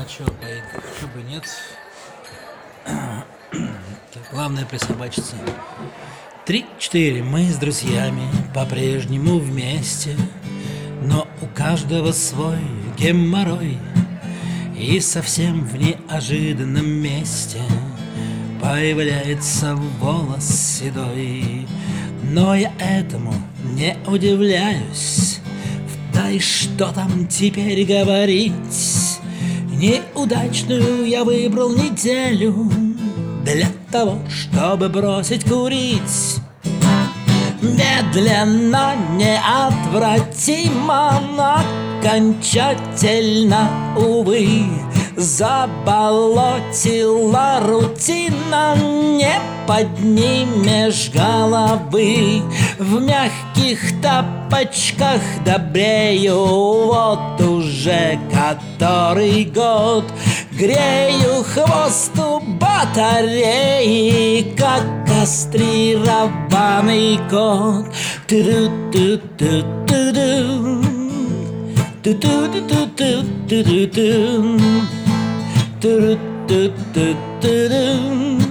чё бы нет. Главное присобачиться. 3-4. Мы с друзьями по-прежнему вместе, но у каждого свой геморрой. И совсем в неожиданном месте появляется волос седой. Но я этому не удивляюсь. Да и что там теперь говорить? Неудачную я выбрал неделю для того, чтобы бросить курить. Медленно, неотвратимо, окончательно, увы, заболотила рутина. Не поднимешь головы, в мягких тапочках добрею. Вот уже который год грею хвост у батареи, как кастрированный кот. Ту-ду-ду-ду-ду-ду. Ту-ду-ду-ду-ду-ду-ду. Ту-ду-ду-ду-ду-ду.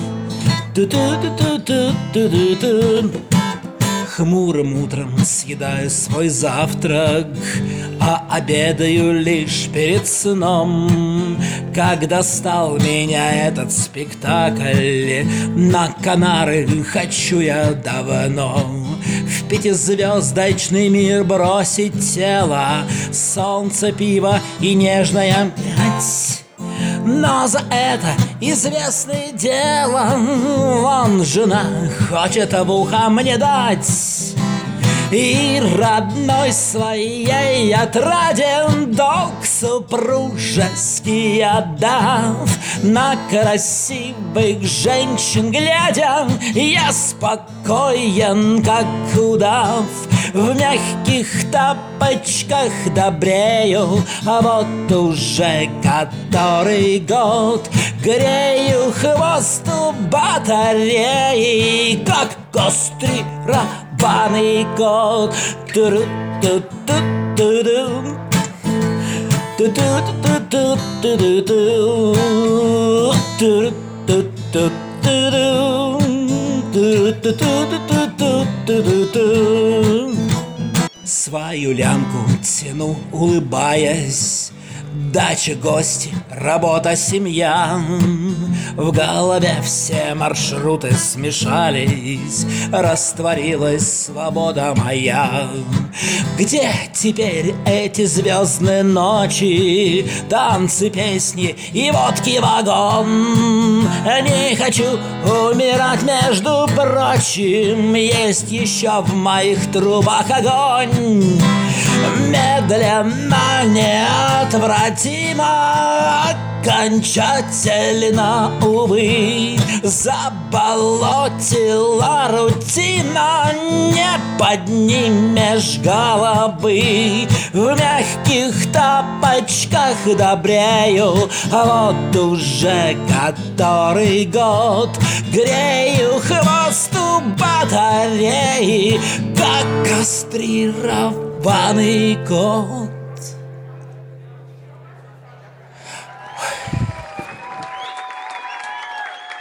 Ту-ду-ду-ду-ду-ду-ду. Хмурым утром съедаю свой завтрак, а обедаю лишь перед сном. Как достал меня этот спектакль, на Канары хочу я давно. В пятизвездочный мир бросить тело, солнце, пиво и нежная мять. Но за это известное дело вон жена хочет в ухо мне дать. И родной своей отраде долг супружеский отдав, на красивых женщин глядя, я спокоен, как удав. В мягких тапочках добрею, а вот уже который год грею хвост у батареи, как кастрированный кот. Ту-ру-ту-ту-ту-ду. Ту-ту-ту-ту-ту-ду. Ту-ру-ту-ту-ту-ду. Ту-ру-ту-ту-ту-ту-ду. Свою лямку тяну, улыбаясь. Дача, гости, работа, семья. В голове все маршруты смешались, растворилась свобода моя. Где теперь эти звездные ночи, танцы, песни и водки вагон? Не хочу умирать, между прочим, есть еще в моих трубах огонь. Медленно, неотвратимо, окончательно, увы, заболотила рутина. Не поднимешь головы, в мягких тапочках добрею, а вот уже который год грею хвост у батареи, как кастрированный кот.